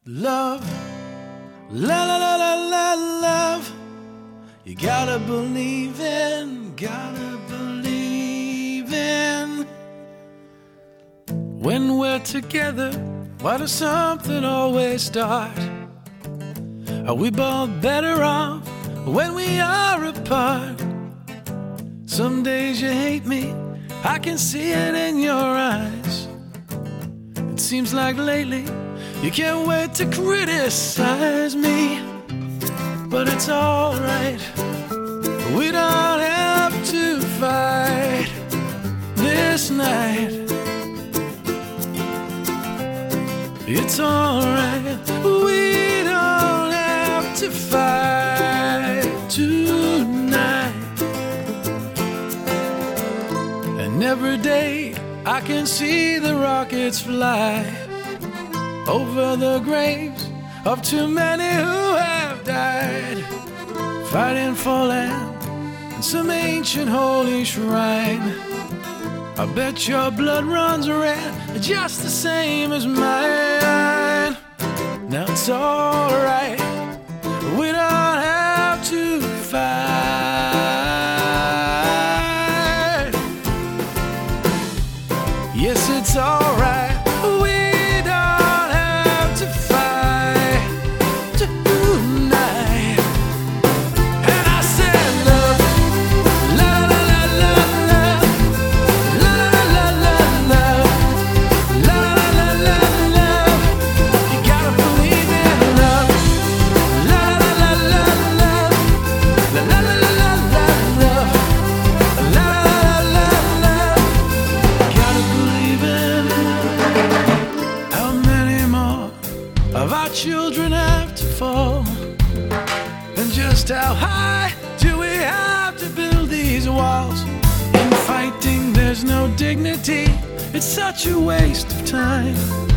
Love, la la la la la, love. You gotta believe in, When we're together, why does something always start? Are we both better off when we are apart? Some days you hate me, I can see it in your eyes. It seems like lately you can't wait to criticize me. But it's alright, we don't have to fight this night. It's alright, we don't have to fight tonight. And every day I can see the rockets fly over the graves of too many who have died, fighting for land in some ancient holy shrine. I bet your blood runs red just the same as mine. Now it's alright, we don't have to fight. Yes, it's alright, we don't have to fight tonight. And I said love, la la la la love, la la la la love, la la la la love. You gotta believe in love, la la la la love, la la la la la love, la la la la love. Gotta believe in love. How many more of our children have to fall? And just how high do we have to build these walls? In fighting there's no dignity, it's such a waste of time.